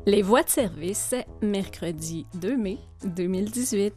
Les voies de service, mercredi 2 mai 2018.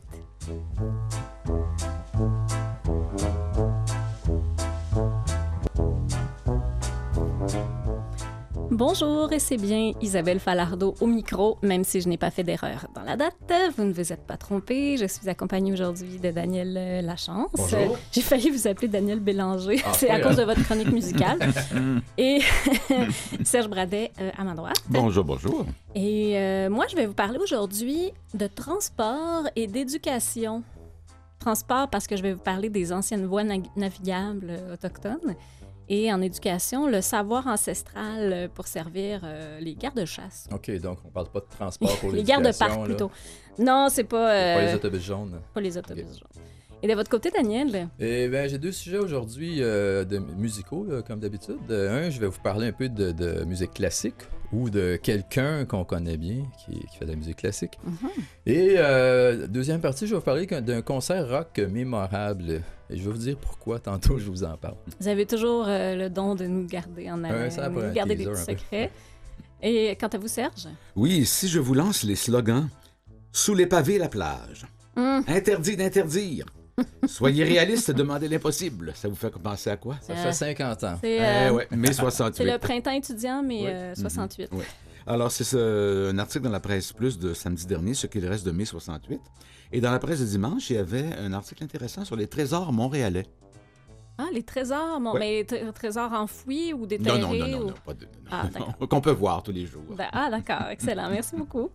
Bonjour, et c'est bien Isabelle Falardeau au micro, même si je n'ai pas fait d'erreur dans la date. Vous ne vous êtes pas trompé. Je suis accompagnée aujourd'hui de Daniel Lachance. Bonjour. J'ai failli vous appeler Daniel Bélanger. C'est à cause de votre chronique musicale. Et Serge Bradet à ma droite. Bonjour, bonjour. Et moi, je vais vous parler aujourd'hui de transport et d'éducation. Transport parce que je vais vous parler des anciennes voies navigables autochtones. Et en éducation, le savoir ancestral pour servir les gardes-chasse. OK, donc on parle pas de transport pour les l'éducation. gardes-parcs, plutôt. Non, c'est pas... Pas les autobus jaunes. Pas les autobus jaunes. Et de votre côté, Daniel? Eh bien, j'ai deux sujets aujourd'hui de musicaux, comme d'habitude. Un, je vais vous parler un peu de musique classique ou de quelqu'un qu'on connaît bien qui fait de la musique classique. Mm-hmm. Et deuxième partie, je vais vous parler d'un concert rock mémorable. Et je vais vous dire pourquoi, tantôt je vous en parle. Vous avez toujours le don de nous garder en haleine, nous garder des petits secrets. Et quant à vous, Serge? Oui, si je vous lance les slogans « Sous les pavés, la plage »,« Interdit d'interdire »,« Soyez réaliste, demandez l'impossible », ça vous fait penser à quoi? Ça fait 50 ans. C'est ouais, mai 68. c'est le printemps étudiant, mais 68. Oui. Alors, c'est un article dans la Presse Plus de samedi dernier, ce qu'il reste de mai 68. Et dans la presse de dimanche, il y avait un article intéressant sur les trésors montréalais. Ah, les trésors, mais trésors enfouis ou déterrés? Non, pas de... Ah, d'accord. Qu'on peut voir tous les jours. D'accord, excellent, merci beaucoup.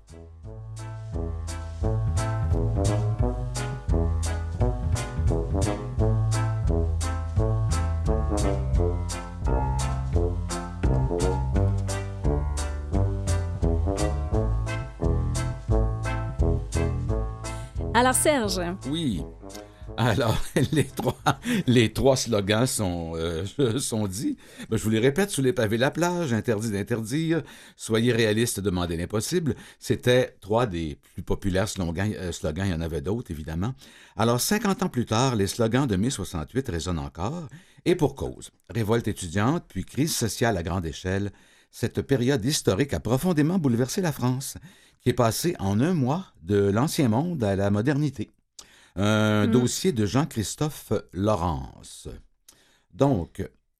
Alors, Serge. Oui. Alors, les trois slogans sont dits. Ben, je vous les répète, sous les pavés la plage, interdit d'interdire, soyez réaliste, demandez l'impossible. C'était trois des plus populaires slogans. Il y en avait d'autres, évidemment. Alors, 50 ans plus tard, les slogans de mai 68 résonnent encore. Et pour cause. Révolte étudiante, puis crise sociale à grande échelle. Cette période historique a profondément bouleversé la France, qui est passée en un mois de l'ancien monde à la modernité. Un dossier de Jean-Christophe Laurence. Donc,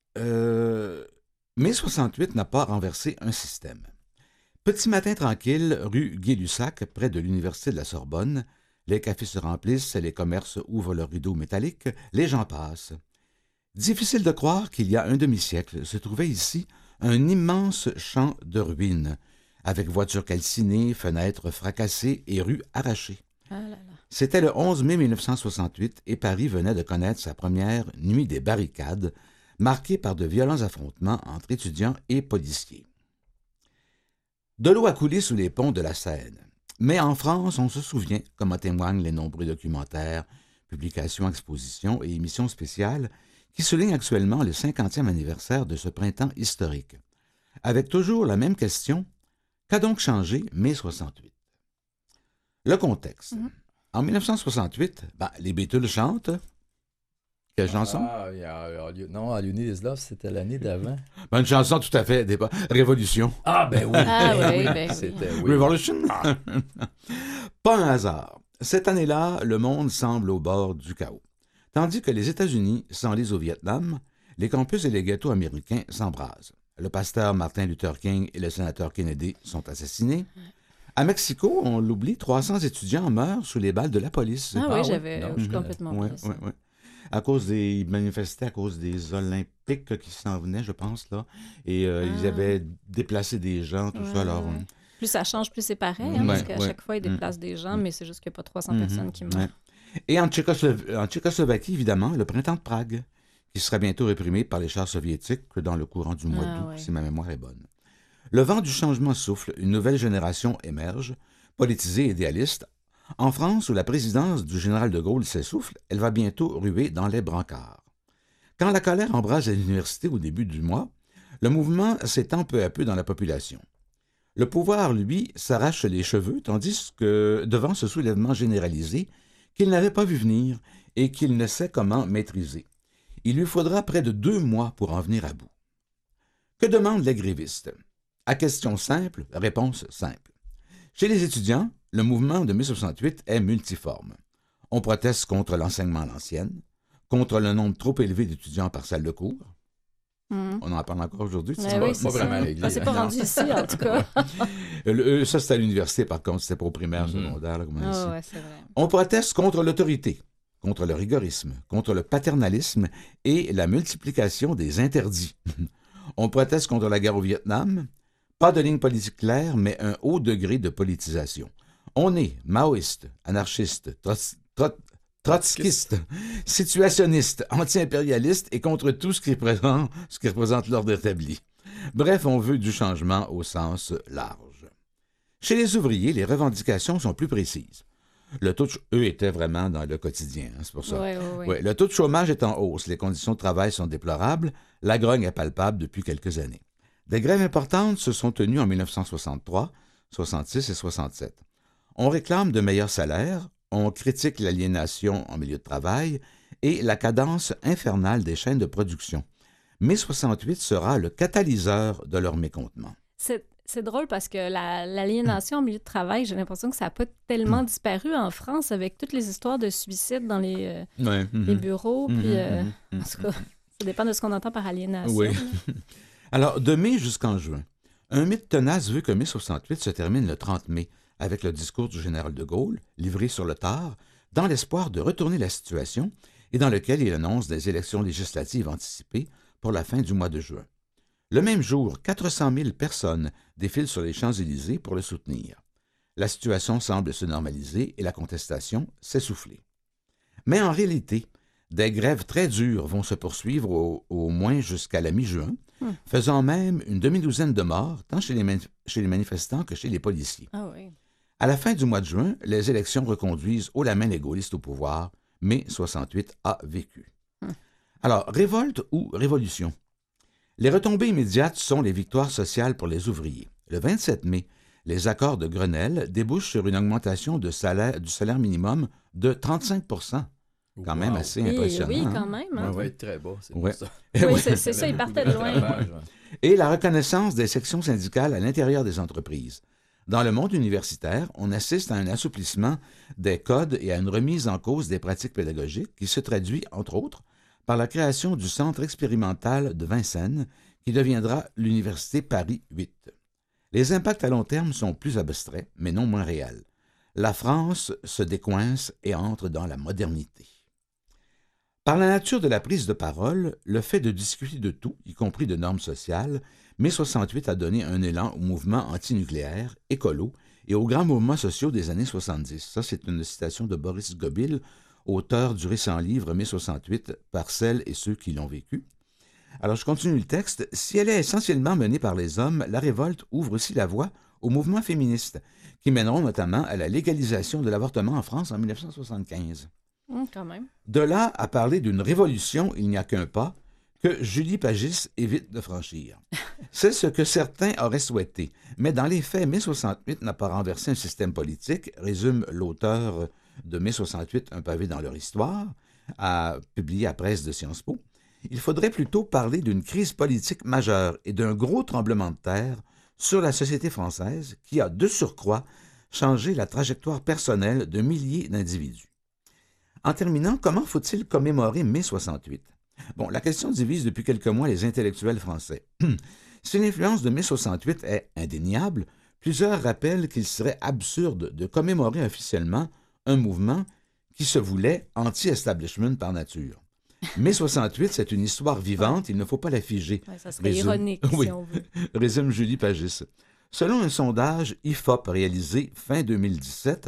mai 68 n'a pas renversé un système. Petit matin tranquille, rue Gay-Lussac, près de l'Université de la Sorbonne, les cafés se remplissent, les commerces ouvrent leurs rideaux métalliques, les gens passent. Difficile de croire qu'il y a un demi-siècle se trouvait ici un immense champ de ruines, avec voitures calcinées, fenêtres fracassées et rues arrachées. Ah là là. C'était le 11 mai 1968 et Paris venait de connaître sa première nuit des barricades, marquée par de violents affrontements entre étudiants et policiers. De l'eau a coulé sous les ponts de la Seine. Mais en France, on se souvient, comme en témoignent les nombreux documentaires, publications, expositions et émissions spéciales qui soulignent actuellement le 50e anniversaire de ce printemps historique. Avec toujours la même question, qu'a donc changé mai 68? Le contexte. En 1968, les Beatles chantent. Quelle chanson? Non, All You Need Is Love, c'était l'année d'avant. Une chanson tout à fait Révolution. Ah, ben oui. Ah oui, ben oui. C'était Revolution. Pas un hasard. Cette année-là, le monde semble au bord du chaos. Tandis que les États-Unis s'enlisent au Vietnam, les campus et les ghettos américains s'embrasent. Le pasteur Martin Luther King et le sénateur Kennedy sont assassinés. À Mexico, on l'oublie, 300 étudiants meurent sous les balles de la police. Ah oui, je suis complètement Oui. À cause ils manifestaient à cause des Olympiques qui s'en venaient, je pense, là. Et ils avaient déplacé des gens, tout ça. Alors, plus ça change, plus c'est pareil, parce qu'à chaque fois, ils déplacent des gens, mais c'est juste qu'il n'y a pas 300 personnes qui meurent. Et en Tchécoslovaquie, évidemment, le printemps de Prague, qui sera bientôt réprimé par les chars soviétiques dans le courant du mois d'août, si ma mémoire est bonne. Le vent du changement souffle, une nouvelle génération émerge, politisée et idéaliste. En France, où la présidence du général de Gaulle s'essouffle, elle va bientôt ruer dans les brancards. Quand la colère embrase l'université au début du mois, le mouvement s'étend peu à peu dans la population. Le pouvoir, lui, s'arrache les cheveux, tandis que, devant ce soulèvement généralisé, qu'il n'avait pas vu venir et qu'il ne sait comment maîtriser. Il lui faudra près de 2 mois pour en venir à bout. Que demandent les grévistes? À question simple, réponse simple. Chez les étudiants, le mouvement de mai 68 est multiforme. On proteste contre l'enseignement à l'ancienne, contre le nombre trop élevé d'étudiants par salle de cours. On en parle encore aujourd'hui. C'est pas vraiment réglé. C'est pas rendu ici, en tout cas. Ça, c'était à l'université, par contre. C'était pas au primaire, secondaire. Là, comme ici. C'est vrai. On proteste contre l'autorité, contre le rigorisme, contre le paternalisme et la multiplication des interdits. On proteste contre la guerre au Vietnam. Pas de ligne politique claire, mais un haut degré de politisation. On est maoïste, anarchiste, trotskiste, situationniste, anti-impérialiste et contre tout ce qui représente l'ordre établi. Bref, on veut du changement au sens large. Chez les ouvriers, les revendications sont plus précises. Eux étaient vraiment dans le quotidien, c'est pour ça. Oui. Le taux de chômage est en hausse, les conditions de travail sont déplorables, la grogne est palpable depuis quelques années. Des grèves importantes se sont tenues en 1963, 66 et 67. On réclame de meilleurs salaires, on critique l'aliénation en milieu de travail et la cadence infernale des chaînes de production. Mai 68 sera le catalyseur de leur mécontentement. C'est drôle parce que l'aliénation en milieu de travail, j'ai l'impression que ça n'a pas tellement disparu en France avec toutes les histoires de suicides dans les bureaux. En tout cas, ça dépend de ce qu'on entend par aliénation. Oui. Alors, de mai jusqu'en juin, un mythe tenace veut que mai 68 se termine le 30 mai avec le discours du général de Gaulle, livré sur le tard, dans l'espoir de retourner la situation et dans lequel il annonce des élections législatives anticipées pour la fin du mois de juin. Le même jour, 400 000 personnes défilent sur les Champs-Élysées pour le soutenir. La situation semble se normaliser et la contestation s'essouffler. Mais en réalité, des grèves très dures vont se poursuivre au moins jusqu'à la mi-juin, faisant même une demi-douzaine de morts, tant chez les manifestants que chez les policiers. Ah oui. À la fin du mois de juin, les élections reconduisent haut la main les gaullistes au pouvoir. Mai 68 a vécu. Alors, révolte ou révolution? Les retombées immédiates sont les victoires sociales pour les ouvriers. Le 27 mai, les accords de Grenelle débouchent sur une augmentation du salaire minimum de 35 %. Quand même assez impressionnant. Oui, quand même. Ça va être très bas, c'est ouais. ça. Oui, c'est ça, ils partaient de loin. Et la reconnaissance des sections syndicales à l'intérieur des entreprises. Dans le monde universitaire, on assiste à un assouplissement des codes et à une remise en cause des pratiques pédagogiques qui se traduit, entre autres, par la création du Centre expérimental de Vincennes, qui deviendra l'Université Paris 8. Les impacts à long terme sont plus abstraits, mais non moins réels. La France se décoince et entre dans la modernité. Par la nature de la prise de parole, le fait de discuter de tout, y compris de normes sociales, mai 68 a donné un élan au mouvement antinucléaire, écolo et aux grands mouvements sociaux des années 70. Ça, c'est une citation de Boris Gobil, auteur du récent livre Mai 68 par celles et ceux qui l'ont vécu. Alors, je continue le texte. Si elle est essentiellement menée par les hommes, la révolte ouvre aussi la voie aux mouvements féministes, qui mèneront notamment à la légalisation de l'avortement en France en 1975. Quand même. De là à parler d'une révolution, il n'y a qu'un pas que Julie Pagis évite de franchir. C'est ce que certains auraient souhaité. Mais dans les faits, mai 68 n'a pas renversé un système politique, résume l'auteur de mai 68, Un pavé dans leur histoire, publié à Presse de Sciences Po. Il faudrait plutôt parler d'une crise politique majeure et d'un gros tremblement de terre sur la société française qui a, de surcroît, changé la trajectoire personnelle de milliers d'individus. En terminant, comment faut-il commémorer mai 68? Bon, la question divise depuis quelques mois les intellectuels français. Si l'influence de mai 68 est indéniable, plusieurs rappellent qu'il serait absurde de commémorer officiellement un mouvement qui se voulait anti-establishment par nature. Mai 68, c'est une histoire vivante, il ne faut pas la figer. Ouais, ça serait ironique, si on veut. Résume Julie Pagis. Selon un sondage IFOP réalisé fin 2017,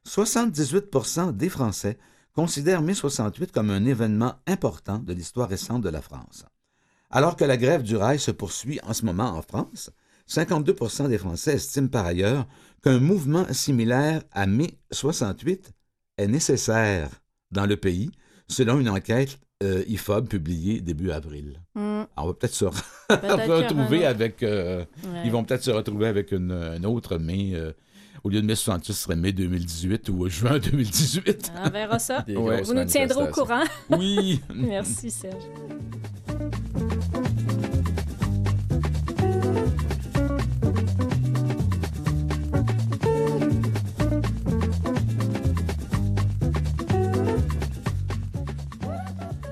78% des Français considèrent mai 68 comme un événement important de l'histoire récente de la France. Alors que la grève du rail se poursuit en ce moment en France, 52% des Français estiment par ailleurs qu'un mouvement similaire à mai 68 est nécessaire dans le pays, selon une enquête IFOP publiée début avril. Alors, on va peut-être se retrouver avec... Ils vont peut-être se retrouver avec un autre mai... Au lieu de mai 68, ce serait mai 2018 ou juin 2018. On verra ça. Vous nous tiendrez au courant. Oui. Merci, Serge.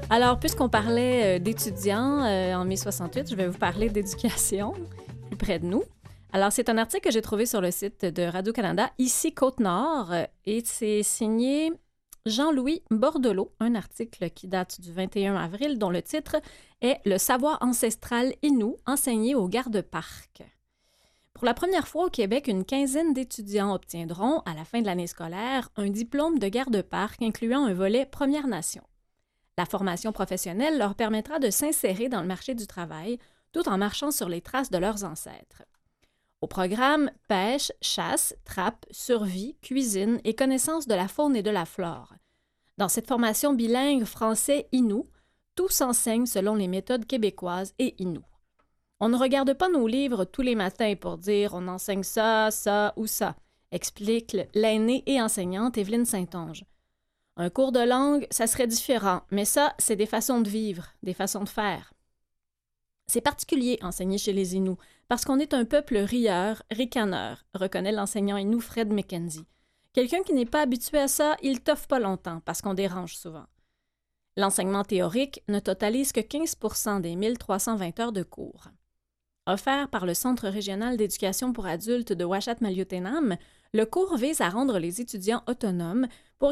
Alors, puisqu'on parlait d'étudiants en mai 68, je vais vous parler d'éducation, plus près de nous. Alors, c'est un article que j'ai trouvé sur le site de Radio-Canada, ici Côte-Nord, et c'est signé Jean-Louis Bordelot, un article qui date du 21 avril, dont le titre est « Le savoir ancestral Innu enseigné au garde-parc ». Pour la première fois au Québec, une quinzaine d'étudiants obtiendront, à la fin de l'année scolaire, un diplôme de garde-parc incluant un volet Premières Nations. La formation professionnelle leur permettra de s'insérer dans le marché du travail tout en marchant sur les traces de leurs ancêtres. Au programme, pêche, chasse, trappe, survie, cuisine et connaissance de la faune et de la flore. Dans cette formation bilingue français-Innu, tout s'enseigne selon les méthodes québécoises et Innu. On ne regarde pas nos livres tous les matins pour dire « on enseigne ça, ça ou ça », explique l'aînée et enseignante Évelyne Saint-Onge. Un cours de langue, ça serait différent, mais ça, c'est des façons de vivre, des façons de faire. C'est particulier enseigner chez les Inuits, parce qu'on est un peuple rieur, ricaneur, reconnaît l'enseignant Innu Fred McKenzie. Quelqu'un qui n'est pas habitué à ça, il toffe pas longtemps, parce qu'on dérange souvent. L'enseignement théorique ne totalise que 15% des 1320 heures de cours. Offert par le Centre régional d'éducation pour adultes de Ouachat-Maliotenam, le cours vise à rendre les étudiants autonomes pour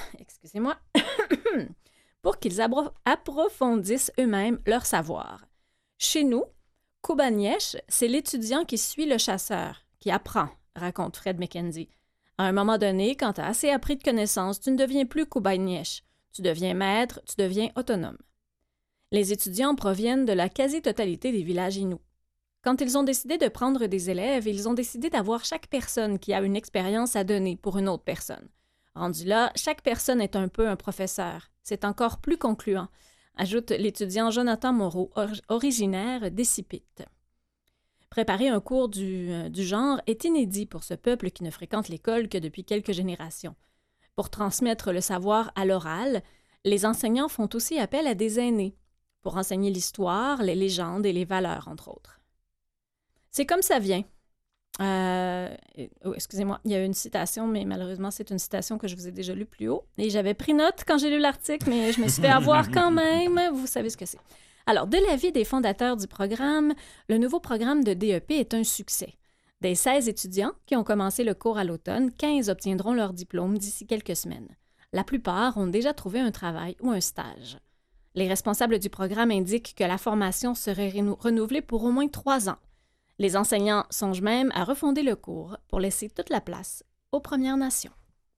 qu'ils approfondissent eux-mêmes leur savoir. Chez nous, Kubanièche, c'est l'étudiant qui suit le chasseur, qui apprend, raconte Fred McKenzie. À un moment donné, quand tu as assez appris de connaissances, tu ne deviens plus Kubanièche. Tu deviens maître, tu deviens autonome. Les étudiants proviennent de la quasi-totalité des villages Inuits. Quand ils ont décidé de prendre des élèves, ils ont décidé d'avoir chaque personne qui a une expérience à donner pour une autre personne. Rendu là, chaque personne est un peu un professeur. C'est encore plus concluant, ajoute l'étudiant Jonathan Moreau, originaire d'Essipit. Préparer un cours du genre est inédit pour ce peuple qui ne fréquente l'école que depuis quelques générations. Pour transmettre le savoir à l'oral, les enseignants font aussi appel à des aînés, pour enseigner l'histoire, les légendes et les valeurs, entre autres. C'est comme ça vient. Excusez-moi, il y a une citation, mais malheureusement, c'est une citation que je vous ai déjà lue plus haut. Et j'avais pris note quand j'ai lu l'article, mais je me suis fait avoir quand même. Vous savez ce que c'est. Alors, de l'avis des fondateurs du programme, le nouveau programme de DEP est un succès. Des 16 étudiants qui ont commencé le cours à l'automne, 15 obtiendront leur diplôme d'ici quelques semaines. La plupart ont déjà trouvé un travail ou un stage. Les responsables du programme indiquent que la formation serait renouvelée pour au moins 3 ans. Les enseignants songent même à refonder le cours pour laisser toute la place aux Premières Nations.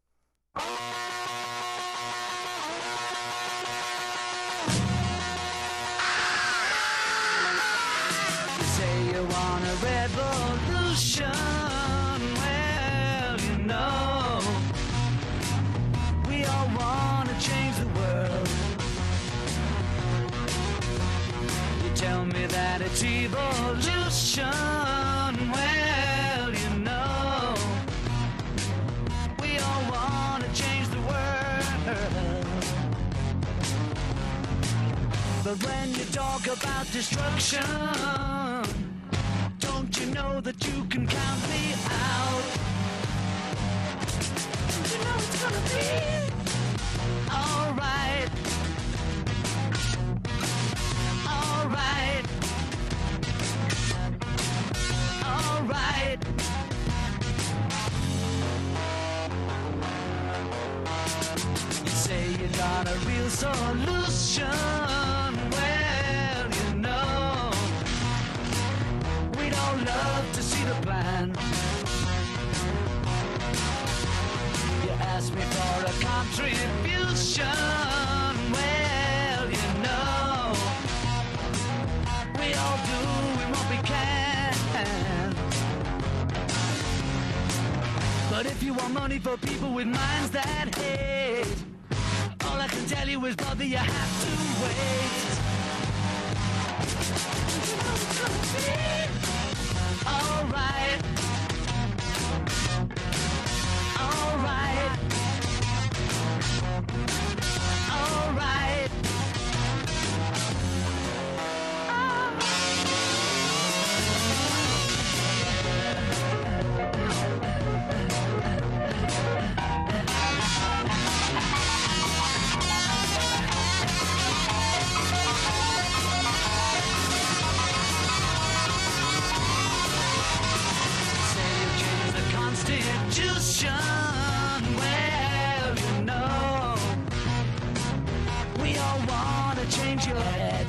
Tell me that it's evolution. Well, you know, we all want to change the world. But when you talk about destruction, don't you know that you can count me out? You know it's gonna be all right. All right. All right. You say you got a real solution. Well, you know, we'd all love to see the plan. You asked me for a contribution. Well, you know, we all do what we can. But if you want money for people with minds that hate, all I can tell you is, brother, you have to wait. You know it's gonna be all right. All right. All right. change your head.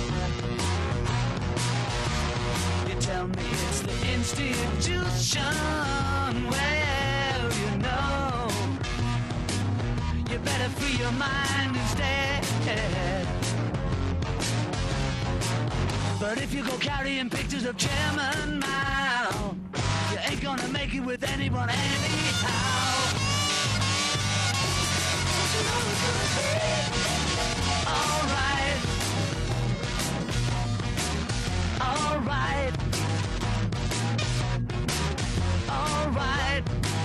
You tell me it's the institution. Well, you know, you better free your mind instead. But if you go carrying pictures of Chairman Mao, you ain't gonna make it with anyone anyhow. Alright. Alright. Alright.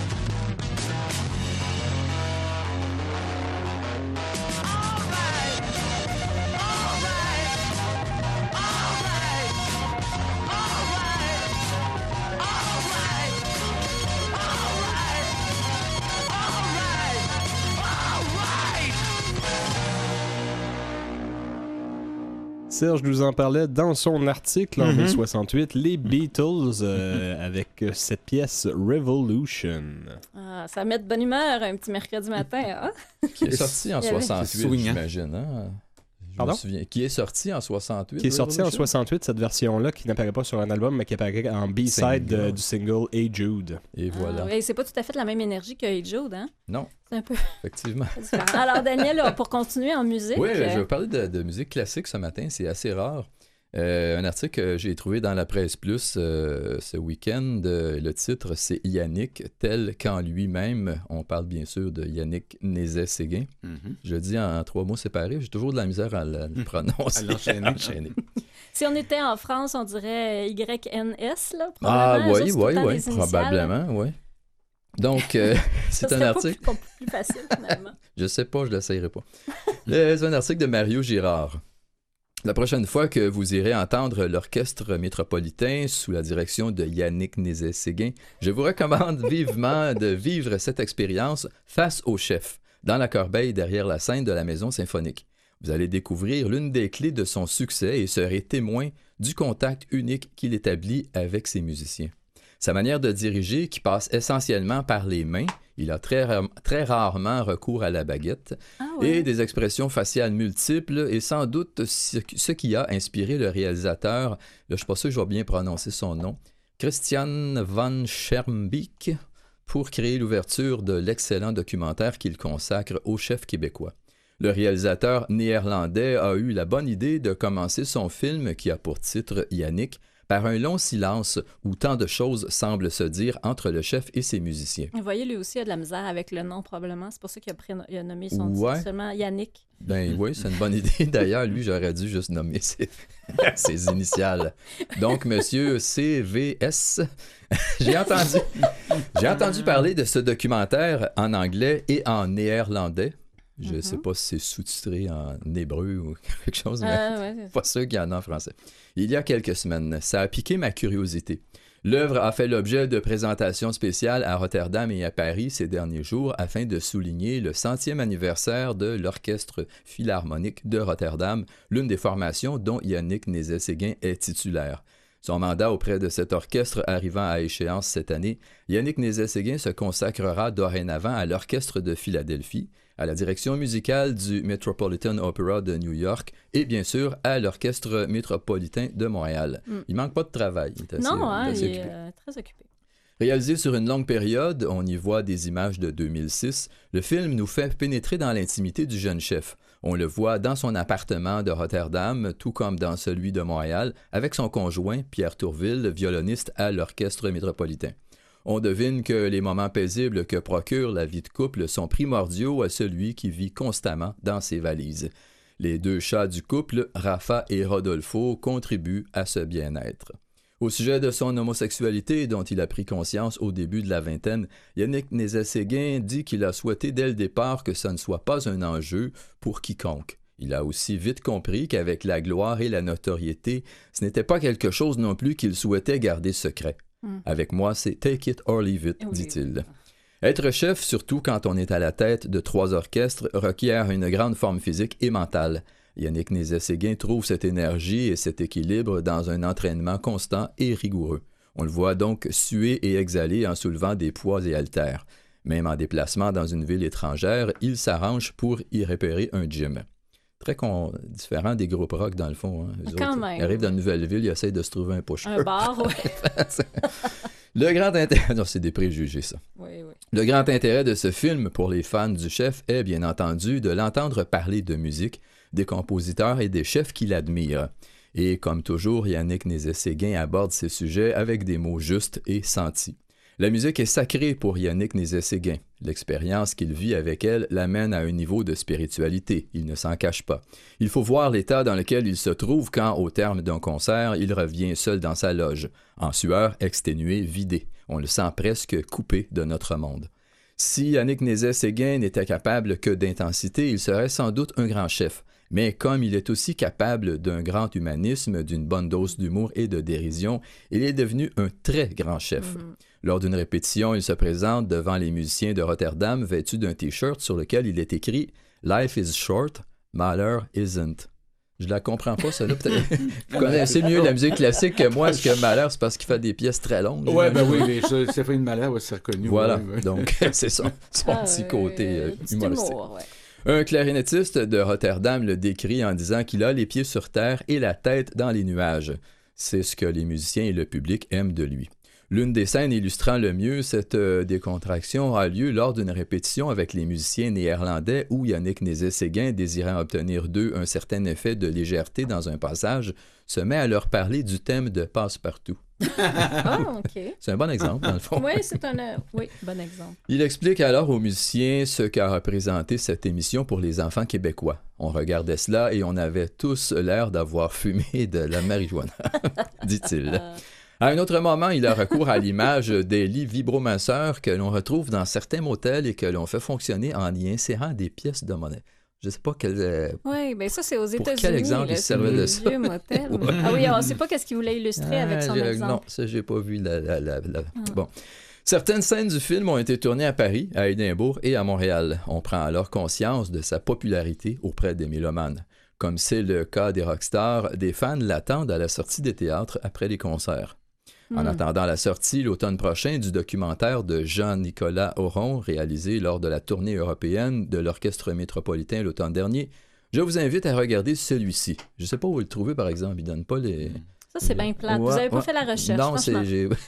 Serge nous en parlait dans son article en mai 68, les Beatles, avec cette pièce Revolution. Ah, ça met de bonne humeur un petit mercredi matin, hein? Qui est sorti en 68, j'imagine, hein? Pardon? Qui est sorti en 68. Qui est sorti en 68, cette version-là, qui n'apparaît pas sur un album, mais qui apparaît en B-side du single Hey Jude. Et voilà. Ah, et c'est pas tout à fait la même énergie que Hey Jude, hein? Non. C'est un peu... Effectivement. Alors, Daniel, pour continuer en musique... Oui, je vais parler de musique classique ce matin, c'est assez rare. Un article que j'ai trouvé dans la Presse Plus ce week-end, le titre c'est Yannick, tel qu'en lui-même. On parle bien sûr de Yannick Nézet-Séguin. Je le dis en 3 mots séparés, j'ai toujours de la misère à le prononcer. À l'enchaîner. Si on était en France, on dirait YNS, là, probablement. Ah oui, probablement, oui. Donc, c'est un article... Ça plus facile, finalement. Je sais pas, je l'essayerai pas. C'est un article de Mario Girard. La prochaine fois que vous irez entendre l'Orchestre métropolitain sous la direction de Yannick Nézet-Séguin, je vous recommande vivement de vivre cette expérience face au chef, dans la corbeille derrière la scène de la Maison symphonique. Vous allez découvrir l'une des clés de son succès et serez témoin du contact unique qu'il établit avec ses musiciens. Sa manière de diriger, qui passe essentiellement par les mains, il a très rarement recours à la baguette, et des expressions faciales multiples, et sans doute ce qui a inspiré le réalisateur, là, je ne suis pas sûr que je vais bien prononcer son nom, Christian van Schermbeek, pour créer l'ouverture de l'excellent documentaire qu'il consacre au chef québécois. Le réalisateur néerlandais a eu la bonne idée de commencer son film, qui a pour titre Yannick, par un long silence où tant de choses semblent se dire entre le chef et ses musiciens. Vous voyez, lui aussi a de la misère avec le nom, probablement. C'est pour ça qu'il a nommé son titre seulement Yannick. Ben oui, c'est une bonne idée. D'ailleurs, lui, j'aurais dû juste nommer ses initiales. Donc, monsieur CVS. J'ai entendu parler de ce documentaire en anglais et en néerlandais. Je ne sais pas si c'est sous-titré en hébreu ou quelque chose, mais pas sûr qu'il y en a en français. Il y a quelques semaines, ça a piqué ma curiosité. L'œuvre a fait l'objet de présentations spéciales à Rotterdam et à Paris ces derniers jours afin de souligner le 100e anniversaire de l'Orchestre Philharmonique de Rotterdam, l'une des formations dont Yannick Nézet-Séguin est titulaire. Son mandat auprès de cet orchestre arrivant à échéance cette année, Yannick Nézet-Séguin se consacrera dorénavant à l'Orchestre de Philadelphie, à la direction musicale du Metropolitan Opera de New York et bien sûr à l'Orchestre métropolitain de Montréal. Il manque pas de travail. Il est très occupé. Réalisé sur une longue période, on y voit des images de 2006, le film nous fait pénétrer dans l'intimité du jeune chef. On le voit dans son appartement de Rotterdam, tout comme dans celui de Montréal, avec son conjoint, Pierre Tourville, violoniste à l'Orchestre métropolitain. On devine que les moments paisibles que procure la vie de couple sont primordiaux à celui qui vit constamment dans ses valises. Les 2 chats du couple, Rafa et Rodolfo, contribuent à ce bien-être. Au sujet de son homosexualité, dont il a pris conscience au début de la vingtaine, Yannick Nézet-Séguin dit qu'il a souhaité dès le départ que ce ne soit pas un enjeu pour quiconque. Il a aussi vite compris qu'avec la gloire et la notoriété, ce n'était pas quelque chose non plus qu'il souhaitait garder secret. Avec moi, c'est « take it or leave it », dit-il. Être chef, surtout quand on est à la tête de 3 orchestres, requiert une grande forme physique et mentale. Yannick Nézet-Séguin trouve cette énergie et cet équilibre dans un entraînement constant et rigoureux. On le voit donc suer et exhaler en soulevant des poids et haltères. Même en déplacement dans une ville étrangère, il s'arrange pour y repérer un gym. très différent des groupes rock, dans le fond. Hein. Quand même. Ils arrivent dans une nouvelle ville, ils essayent de se trouver un pusher. Un bar, oui. Le grand intérêt... Non, c'est des préjugés, ça. Oui, oui. Le grand intérêt de ce film pour les fans du chef est, bien entendu, de l'entendre parler de musique, des compositeurs et des chefs qui l'admirent. Et comme toujours, Yannick Nézet-Séguin aborde ces sujets avec des mots justes et sentis. La musique est sacrée pour Yannick Nézet-Séguin. L'expérience qu'il vit avec elle l'amène à un niveau de spiritualité. Il ne s'en cache pas. Il faut voir l'état dans lequel il se trouve quand, au terme d'un concert, il revient seul dans sa loge, en sueur, exténué, vidé. On le sent presque coupé de notre monde. Si Yannick Nézet-Séguin n'était capable que d'intensité, il serait sans doute un grand chef. Mais comme il est aussi capable d'un grand humanisme, d'une bonne dose d'humour et de dérision, il est devenu un très grand chef. Lors d'une répétition, il se présente devant les musiciens de Rotterdam vêtu d'un T-shirt sur lequel il est écrit « Life is short, malheur isn't ». Je la comprends pas, ça là. Vous connaissez mieux la musique classique que moi, parce que Malheur, c'est parce qu'il fait des pièces très longues. Ouais, ben oui, mais Stéphane Malheur, ouais, c'est reconnu. Voilà, ouais. Donc c'est son petit côté humoristique. Humour, ouais. Un clarinettiste de Rotterdam le décrit en disant qu'il a les pieds sur terre et la tête dans les nuages. C'est ce que les musiciens et le public aiment de lui. L'une des scènes illustrant le mieux cette décontraction a lieu lors d'une répétition avec les musiciens néerlandais où Yannick Nézet-Séguin, désirant obtenir d'eux un certain effet de légèreté dans un passage, se met à leur parler du thème de Passe-Partout. Ah, OK. C'est un bon exemple, dans le fond. Oui, c'est un bon exemple. Il explique alors aux musiciens ce qu'a représenté cette émission pour les enfants québécois. On regardait cela et on avait tous l'air d'avoir fumé de la marijuana, dit-il. À un autre moment, il a recours à l'image des lits vibromasseurs que l'on retrouve dans certains motels et que l'on fait fonctionner en y insérant des pièces de monnaie. Je ne sais pas quel... Oui, bien ça, c'est aux États-Unis. Pour quel exemple il servait de ça? Vieux motel. Ouais. Ah oui, on ne sait pas qu'est-ce qu'il voulait illustrer avec son exemple. Non, ça, j'ai pas vu Bon. Certaines scènes du film ont été tournées à Paris, à Édimbourg et à Montréal. On prend alors conscience de sa popularité auprès des mélomanes. Comme c'est le cas des rockstars, des fans l'attendent à la sortie des théâtres après les concerts. En attendant la sortie l'automne prochain du documentaire de Jean-Nicolas Auron, réalisé lors de la tournée européenne de l'Orchestre métropolitain l'automne dernier, je vous invite à regarder celui-ci. Je ne sais pas où le trouver, par exemple. Il ne donne pas les... Ça, c'est bien plate. Vous n'avez pas fait la recherche, non, c'est...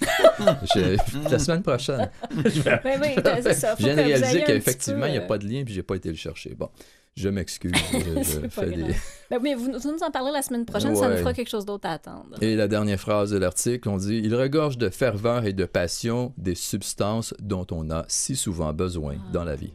la semaine prochaine. Oui, c'est ça. Je viens de réaliser qu'effectivement, il n'y a pas de lien puis je n'ai pas été le chercher. Bon. Je m'excuse. Je fais des... Mais vous nous en parlerez la semaine prochaine, ça nous fera quelque chose d'autre à attendre. Et la dernière phrase de l'article, on dit « Il regorge de ferveur et de passion des substances dont on a si souvent besoin dans la vie. »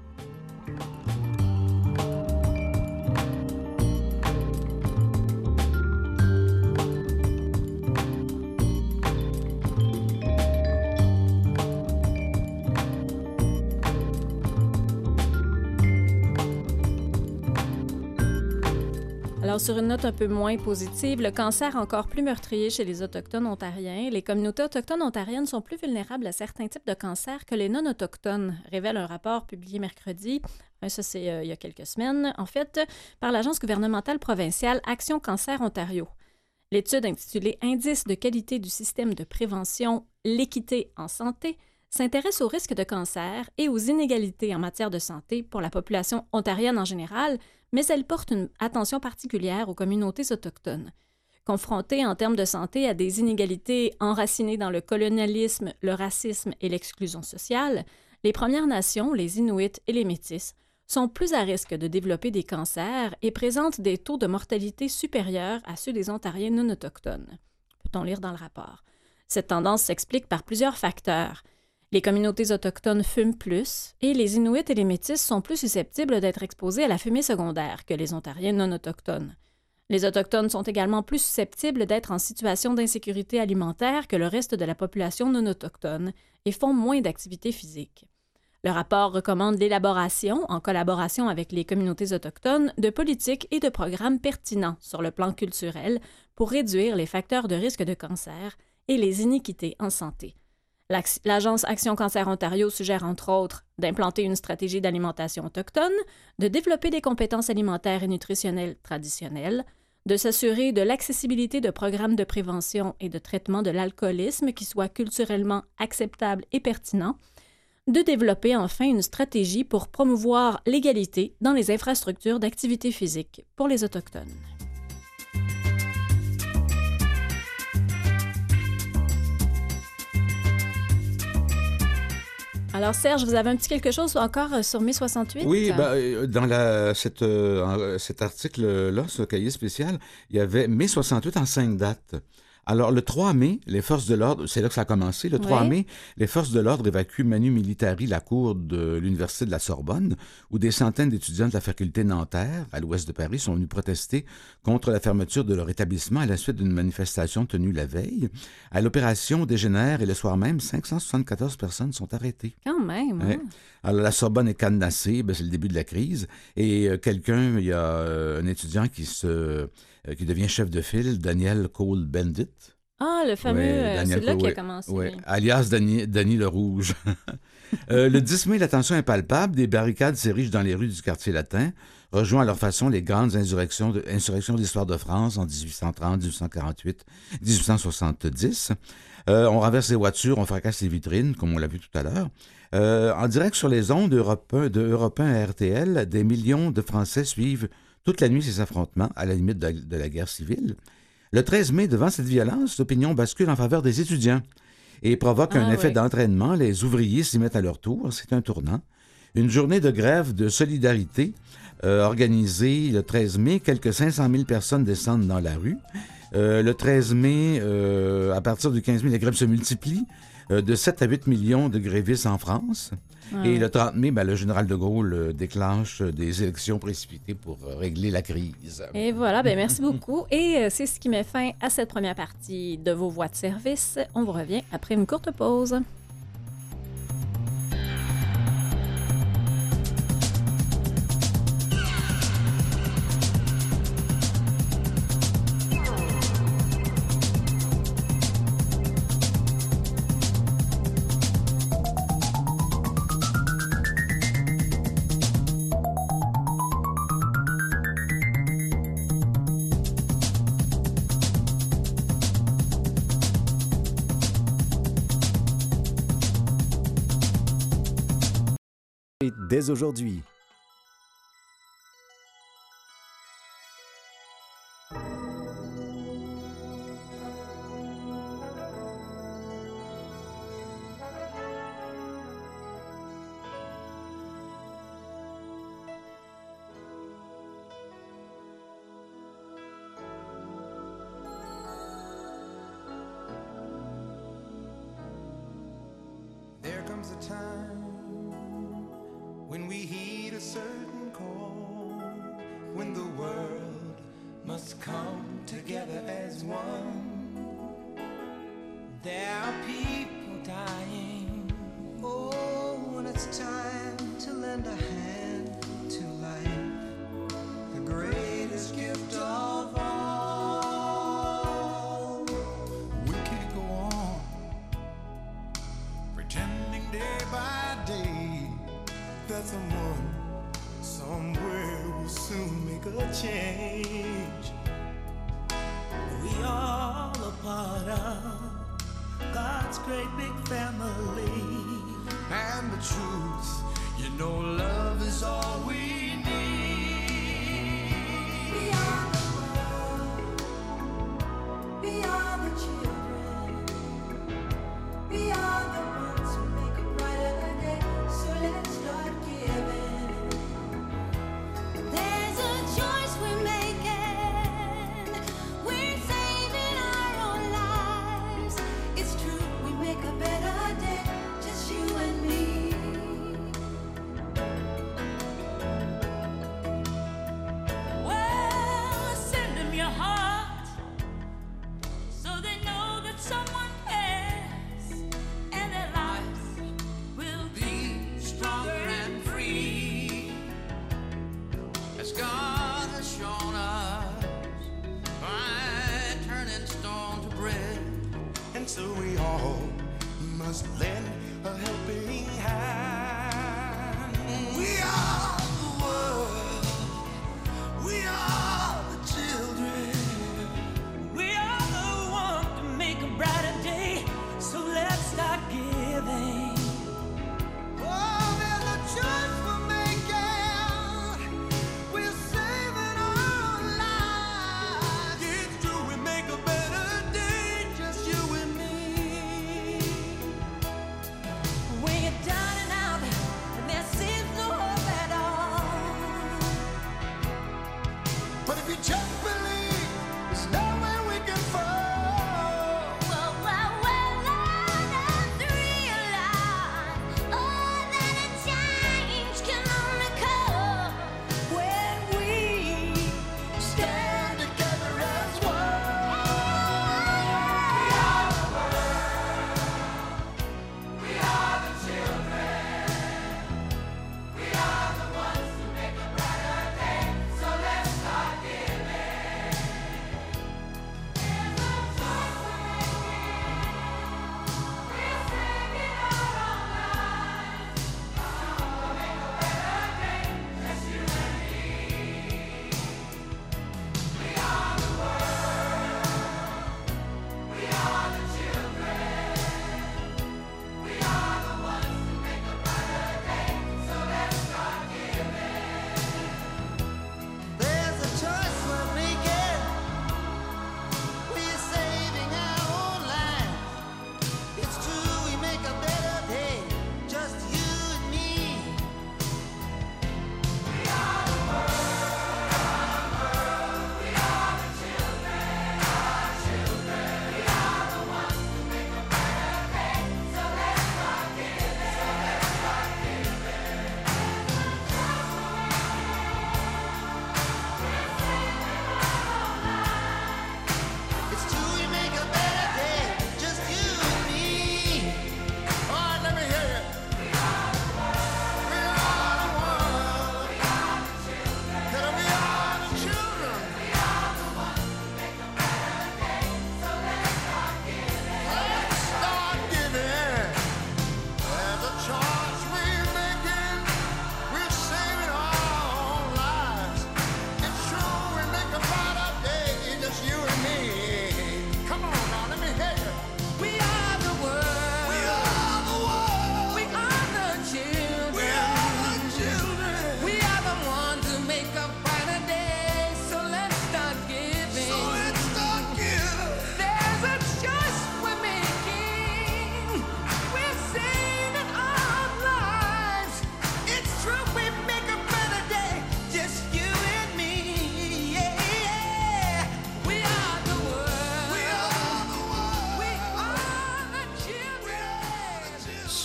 Alors, sur une note un peu moins positive, le cancer encore plus meurtrier chez les Autochtones ontariens. Les communautés autochtones ontariennes sont plus vulnérables à certains types de cancers que les non-autochtones, révèle un rapport publié mercredi. Ça, c'est il y a quelques semaines, en fait, par l'agence gouvernementale provinciale Action Cancer Ontario. L'étude intitulée « Indice de qualité du système de prévention, l'équité en santé » s'intéresse aux risques de cancer et aux inégalités en matière de santé pour la population ontarienne en général, mais elle porte une attention particulière aux communautés autochtones. Confrontées en termes de santé à des inégalités enracinées dans le colonialisme, le racisme et l'exclusion sociale, les Premières Nations, les Inuits et les Métis sont plus à risque de développer des cancers et présentent des taux de mortalité supérieurs à ceux des Ontariens non autochtones. Peut-on lire dans le rapport? Cette tendance s'explique par plusieurs facteurs. Les communautés autochtones fument plus et les Inuits et les Métis sont plus susceptibles d'être exposés à la fumée secondaire que les Ontariens non autochtones. Les Autochtones sont également plus susceptibles d'être en situation d'insécurité alimentaire que le reste de la population non autochtone et font moins d'activité physique. Le rapport recommande l'élaboration, en collaboration avec les communautés autochtones, de politiques et de programmes pertinents sur le plan culturel pour réduire les facteurs de risque de cancer et les iniquités en santé. L'Agence Action Cancer Ontario suggère entre autres d'implanter une stratégie d'alimentation autochtone, de développer des compétences alimentaires et nutritionnelles traditionnelles, de s'assurer de l'accessibilité de programmes de prévention et de traitement de l'alcoolisme qui soient culturellement acceptables et pertinents, de développer enfin une stratégie pour promouvoir l'égalité dans les infrastructures d'activité physique pour les Autochtones. Alors Serge, vous avez un petit quelque chose encore sur mai 68? Oui, dans cet article-là, ce cahier spécial, il y avait mai 68 en 5 dates. Alors, le 3 mai, les forces de l'ordre, c'est là que ça a commencé, le 3 mai, les forces de l'ordre évacuent Manu Militari, la cour de l'Université de la Sorbonne, où des centaines d'étudiants de la faculté Nanterre, à l'ouest de Paris, sont venus protester contre la fermeture de leur établissement à la suite d'une manifestation tenue la veille. À l'opération dégénère et le soir même, 574 personnes sont arrêtées. Quand même, hein? Alors, la Sorbonne est cadenassée, c'est le début de la crise, et il y a un étudiant qui devient chef de file, Daniel Cohn-Bendit. Ah, le fameux, c'est là qu'il a commencé. Oui, alias Danny le Rouge. Le 10 mai, la tension est palpable. Des barricades s'érigent dans les rues du quartier latin, rejoignant à leur façon les grandes insurrections de l'histoire de France en 1830, 1848, 1870. On renverse les voitures, on fracasse les vitrines, comme on l'a vu tout à l'heure. En direct sur les ondes de Europe 1 à RTL, des millions de Français suivent toute la nuit ces affrontements, à la limite de la guerre civile. Le 13 mai, devant cette violence, l'opinion bascule en faveur des étudiants et provoque un effet d'entraînement. Les ouvriers s'y mettent à leur tour. C'est un tournant. Une journée de grève de solidarité organisée le 13 mai. Quelques 500 000 personnes descendent dans la rue. Le 13 mai, à partir du 15 mai, les grèves se multiplient. De 7 à 8 millions de grévistes en France. Et le 30 mai, le général de Gaulle déclenche des élections précipitées pour régler la crise. Et voilà, merci beaucoup. Et c'est ce qui met fin à cette première partie de vos voix de service. On vous revient après une courte pause. Dès aujourd'hui. There comes a time when we heed a certain call, when the world must come together as one. There are people dying. Oh, when it's time to lend a hand to life, the greatest gift of all. We can't go on pretending day by day that someone somewhere will soon make a change. We all a part of God's great big family. And the truth, love is all we need. We are the world. We are the children. We are the ones who make a brighter day. So let's start giving. There's a choice we're making. We're saving our own lives. It's true, we make a better day. Just you and me. Well, send them your heart so they know that someone cares, and their lives will Be stronger and free, as God has shown us by turning stone to bread. And so we all must lend a helping hand. We are the world. We are the children. We are the one to make a brighter day. So let's start giving. Oh,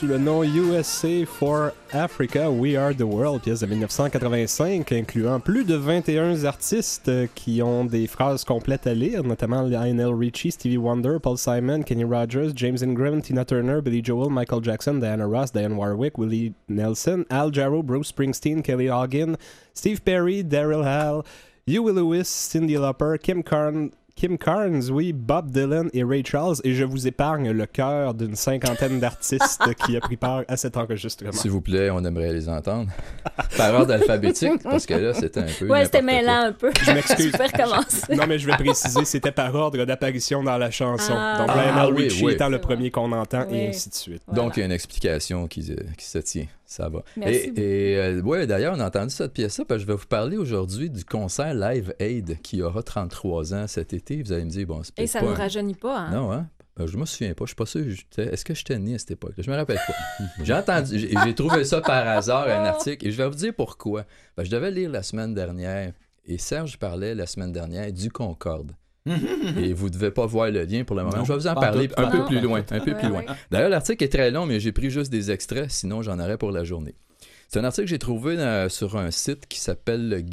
sous le nom USA for Africa, We Are the World, pièce de 1985, incluant plus de 21 artistes qui ont des phrases complètes à lire, notamment Lionel Richie, Stevie Wonder, Paul Simon, Kenny Rogers, James Ingram, Tina Turner, Billy Joel, Michael Jackson, Diana Ross, Diane Warwick, Willie Nelson, Al Jarreau, Bruce Springsteen, Kelly Hogan, Steve Perry, Daryl Hall, Huey Lewis, Cyndi Lauper, Kim Carnes, oui, Bob Dylan et Ray Charles, et je vous épargne le cœur d'une 50aine d'artistes qui a pris part à cet enregistrement. S'il vous plaît, on aimerait les entendre. Par ordre alphabétique, parce que là, c'était un peu... Ouais, c'était mêlant un peu. Je m'excuse. Tu peux recommencer. Non, mais je vais préciser, c'était par ordre d'apparition dans la chanson. Ah. Donc, Lionel oui, Richie oui. étant le C'est premier qu'on entend, Oui. et ainsi de suite. Voilà. Donc, il y a une explication qui se tient. Ça va. Merci Ouais, d'ailleurs, on a entendu cette pièce-là, parce que je vais vous parler aujourd'hui du concert Live Aid qui aura 33 ans cet été. Vous allez me dire, bon, c'est Et peut-être ça pas ne un- rajeunit pas, hein? Non, hein? Je me souviens pas. Je suis pas sûr. Est-ce que j'étais né à cette époque-là? Je me rappelle pas. J'ai trouvé ça par hasard, un article, et je vais vous dire pourquoi. Je devais lire la semaine dernière, et Serge parlait la semaine dernière du Concorde. Et vous ne devez pas voir le lien pour le moment. Non, je vais vous en pas parler tout, un pas peu tout. plus loin. Un peu Ouais, plus loin. ouais. D'ailleurs, l'article est très long, mais j'ai pris juste des extraits, sinon j'en aurais pour la journée. C'est un article que j'ai trouvé sur un site qui s'appelle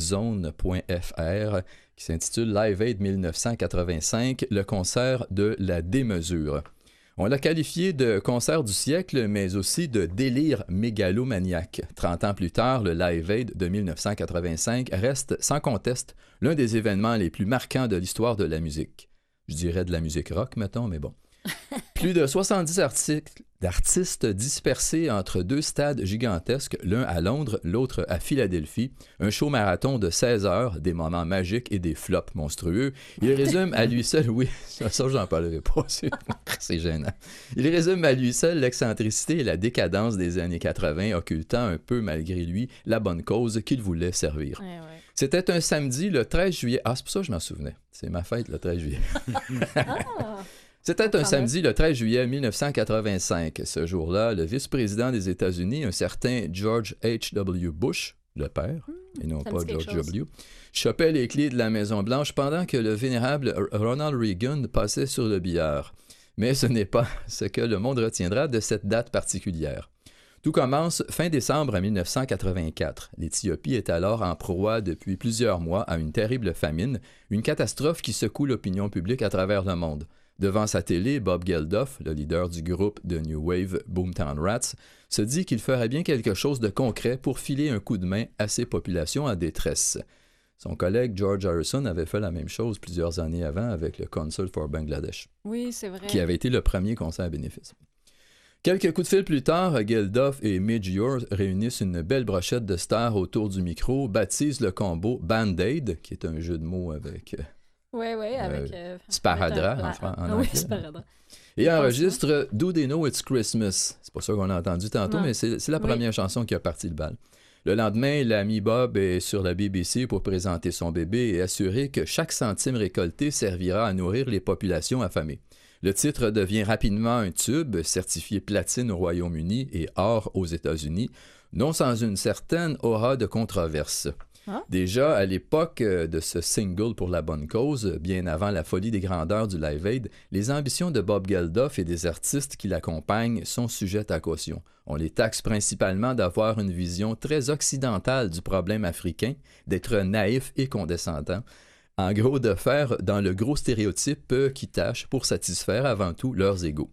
geekzone.fr, qui s'intitule Live Aid 1985, le concert de la démesure. On l'a qualifié de concert du siècle, mais aussi de délire mégalomaniaque. 30 ans plus tard, le Live Aid de 1985 reste sans conteste l'un des événements les plus marquants de l'histoire de la musique. Je dirais de la musique rock, mettons, mais bon. Plus de 70 d'artistes dispersés entre deux stades gigantesques, l'un à Londres, l'autre à Philadelphie. Un show marathon de 16 heures, des moments magiques et des flops monstrueux. Il résume à lui seul, oui, ça j'en parlerai pas, c'est gênant. Il résume à lui seul l'excentricité et la décadence des années 80, occultant un peu malgré lui la bonne cause qu'il voulait servir. Ouais. C'était un samedi, le 13 juillet. Ah, c'est pour ça que je m'en souvenais. C'est ma fête, le 13 juillet. C'était un samedi, le 13 juillet 1985. Ce jour-là, le vice-président des États-Unis, un certain George H.W. Bush, le père, et non ça pas me dit quelque George chose. W., chopait les clés de la Maison-Blanche pendant que le vénérable Ronald Reagan passait sur le billard. Mais ce n'est pas ce que le monde retiendra de cette date particulière. Tout commence fin décembre 1984. L'Éthiopie est alors en proie depuis plusieurs mois à une terrible famine, une catastrophe qui secoue l'opinion publique à travers le monde. Devant sa télé, Bob Geldof, le leader du groupe de New Wave Boomtown Rats, se dit qu'il ferait bien quelque chose de concret pour filer un coup de main à ces populations en détresse. Son collègue George Harrison avait fait la même chose plusieurs années avant avec le Concert for Bangladesh, Oui, c'est vrai. qui avait été le premier concert à bénéfice. Quelques coups de fil plus tard, Geldof et Midge Ure réunissent une belle brochette de stars autour du micro, baptisent le combo Band-Aid, qui est un jeu de mots avec Oui, avec... sparadrap mettre en oui, anglais. sparadrap. Et enregistre Do They Know It's Christmas. C'est pas ça qu'on a entendu tantôt, Non. mais c'est la Oui. première chanson qui a parti le bal. Le lendemain, l'ami Bob est sur la BBC pour présenter son bébé et assurer que chaque centime récolté servira à nourrir les populations affamées. Le titre devient rapidement un tube, certifié platine au Royaume-Uni et or aux États-Unis, non sans une certaine aura de controverse. Ah. Déjà, à l'époque de ce single pour la bonne cause, bien avant la folie des grandeurs du Live Aid, les ambitions de Bob Geldof et des artistes qui l'accompagnent sont sujettes à caution. On les taxe principalement d'avoir une vision très occidentale du problème africain, d'être naïfs et condescendants. En gros, de faire dans le gros stéréotype qui tâche pour satisfaire avant tout leurs égos.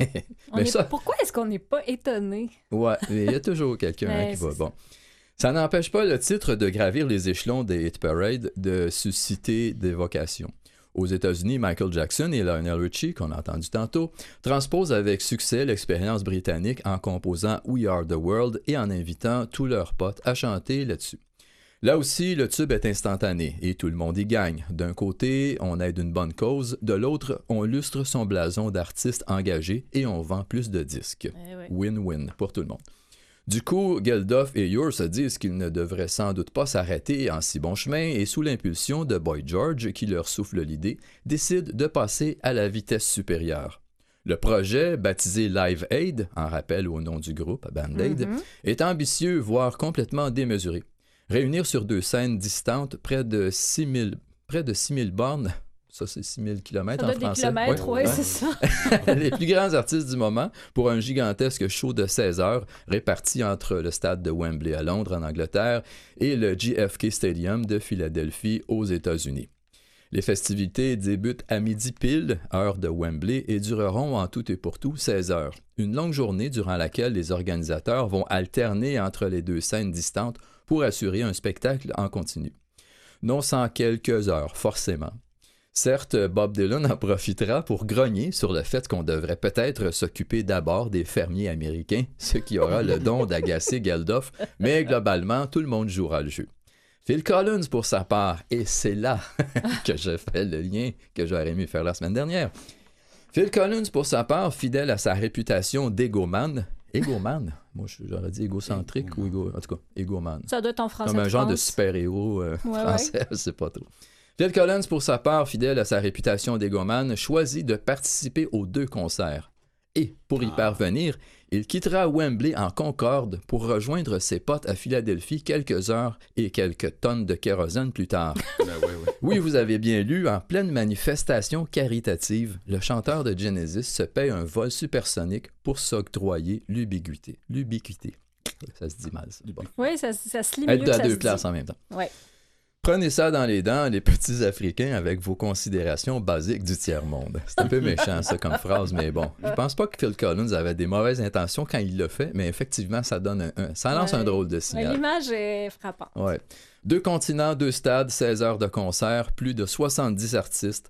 Pourquoi est-ce qu'on n'est pas étonné? Ouais, mais il y a toujours quelqu'un Ouais, qui va. c'est Bon. Ça n'empêche pas le titre de gravir les échelons des hit parades de susciter des vocations. Aux États-Unis, Michael Jackson et Lionel Richie, qu'on a entendu tantôt, transposent avec succès l'expérience britannique en composant We Are the World et en invitant tous leurs potes à chanter là-dessus. Là aussi, le tube est instantané et tout le monde y gagne. D'un côté, on aide une bonne cause, de l'autre, on lustre son blason d'artiste engagé et on vend plus de disques. Win-win pour tout le monde. Du coup, Geldof et Ure se disent qu'ils ne devraient sans doute pas s'arrêter en si bon chemin et sous l'impulsion de Boy George, qui leur souffle l'idée, décident de passer à la vitesse supérieure. Le projet, baptisé Live Aid, en rappel au nom du groupe, Band-Aid, est ambitieux, voire complètement démesuré. Réunir sur deux scènes distantes près de 6000 bornes, Ça, c'est 6000 km Ça en doit être des français. kilomètres, Ouais. oui, c'est ça. Les plus grands artistes du moment pour un gigantesque show de 16 heures réparti entre le stade de Wembley à Londres, en Angleterre, et le JFK Stadium de Philadelphie, aux États-Unis. Les festivités débutent à midi pile, heure de Wembley, et dureront en tout et pour tout 16 heures. Une longue journée durant laquelle les organisateurs vont alterner entre les deux scènes distantes pour assurer un spectacle en continu. Non sans quelques heures, forcément. Certes, Bob Dylan en profitera pour grogner sur le fait qu'on devrait peut-être s'occuper d'abord des fermiers américains, ce qui aura le don d'agacer Geldof, mais globalement, tout le monde jouera le jeu. Phil Collins, pour sa part, et c'est là que je fais le lien que j'aurais aimé faire la semaine dernière. Phil Collins, pour sa part, fidèle à sa réputation d'égomane. Égomane? Moi, j'aurais dit égocentrique ou en tout cas, égomane. Ça doit être en français. Comme un genre de France. super-héros français, ouais. je sais pas trop. Phil Collins, pour sa part, fidèle à sa réputation d'égomane, choisit de participer aux 2 concerts. Et, pour y parvenir, il quittera Wembley en Concorde pour rejoindre ses potes à Philadelphie quelques heures et quelques tonnes de kérosène plus tard. Oui, vous avez bien lu, en pleine manifestation caritative, le chanteur de Genesis se paye un vol supersonique pour s'octroyer l'ubiquité. L'ubiquité. Ça se dit mal, ça. Bon. Oui, ça se lit mieux Être que à ça 2 se places dit. en même temps. Ouais. Prenez ça dans les dents, les petits Africains, avec vos considérations basiques du tiers-monde. C'est un peu méchant, ça, comme phrase, mais bon. Je pense pas que Phil Collins avait des mauvaises intentions quand il l'a fait, mais effectivement, ça donne ça lance un drôle de Ouais, signal. l'image est frappante. Ouais. 2 continents, 2 stades, 16 heures de concert, plus de 70 artistes,